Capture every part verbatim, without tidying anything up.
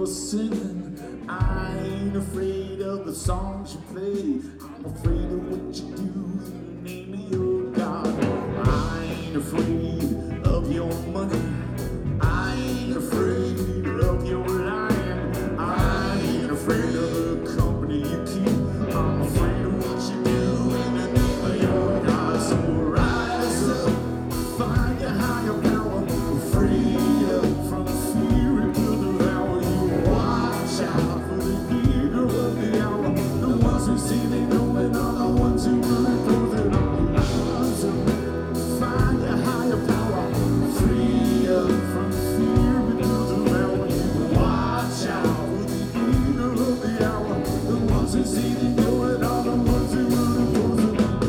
you're singing. I ain't afraid of the songs you play. I'm afraid of what you do in the name of your God. I ain't afraid of your money. I ain't afraid of your lying. I ain't afraid of the company you keep. I'm afraid of what you do in the name of your God. So rise up, find your higher power, free up from fear and to devour you. Watch out for the eager of the hour. The ones who see they know and are the ones who will impose it on. Rise up, find your higher power, free up from fear and to devour you. Watch out for the eager of the hour. The ones who see they know and are the ones who will impose it on.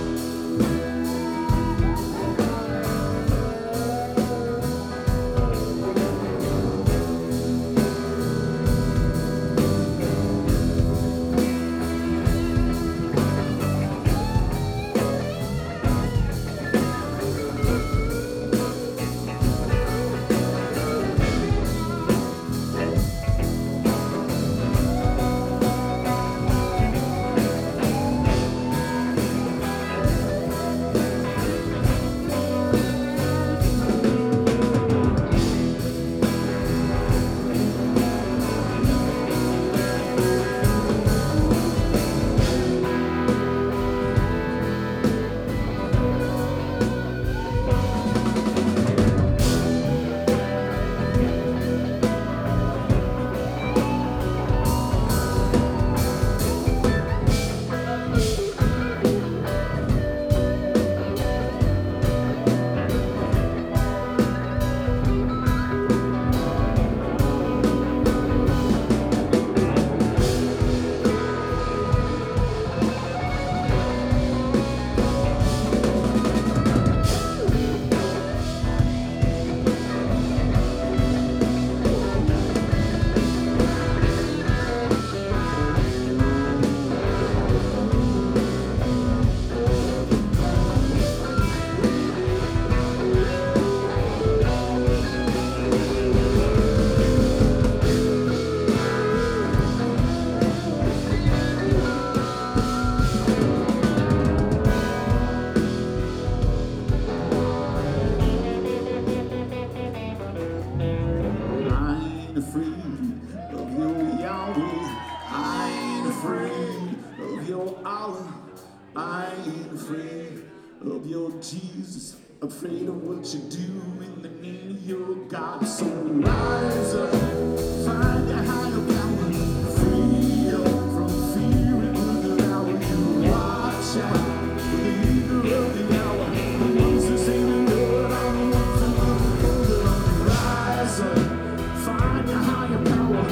I ain't afraid of your Yahweh. I ain't afraid of your Allah. I ain't afraid of your Jesus. Afraid of what you do in the name of your God. So rise up, find your higher power, free up from fear and to devour you. Watch out for the eager of the hour. The ones who say they know it are the ones who will impose it on you. Rise up, find your higher power,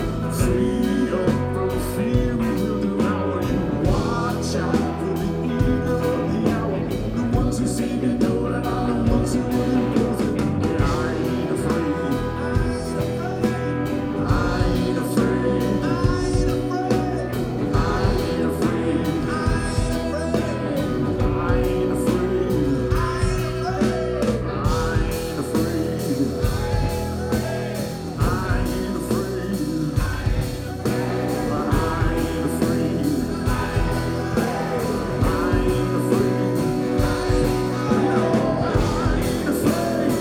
free up from fear and to devour you. Watch out for the eager of the hour. The ones who say they know it are the ones who will impose it on you. I ain't afraid. I ain't afraid. I ain't afraid. I ain't afraid. I ain't afraid. I ain't afraid. I ain't afraid. I ain't afraid. I ain't afraid.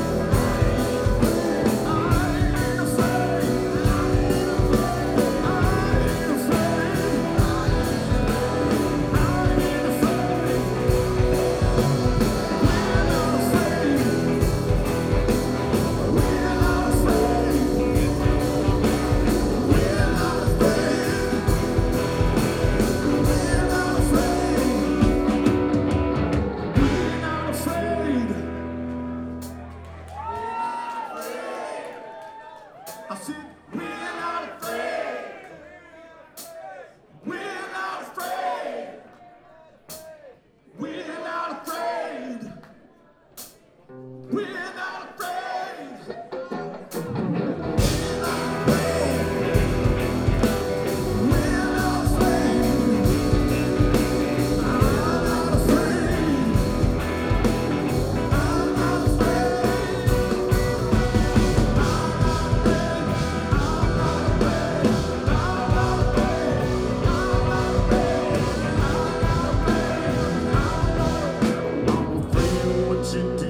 I said, we're not afraid. We're not afraid. We're not afraid. We're not afraid. We're not afraid. I'm not afraid. I'm not afraid. I'm not afraid. what you do.